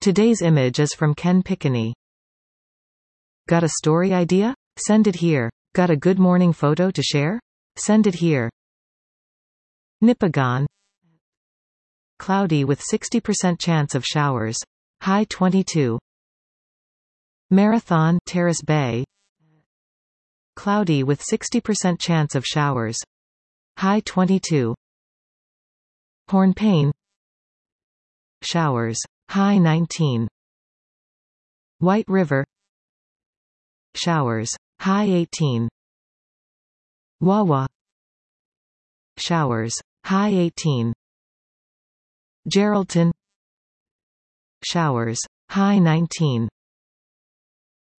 Today's image is from Ken Pickney. Got a story idea? Send it here. Got a good morning photo to share? Send it here. Nipigon. Cloudy with 60% chance of showers. High 22. Marathon, Terrace Bay. Cloudy with 60% chance of showers. High 22. Hornpain. Showers. High 19. White River. Showers. High 18. Wawa. Showers. High 18. Geraldton. Showers. High 19.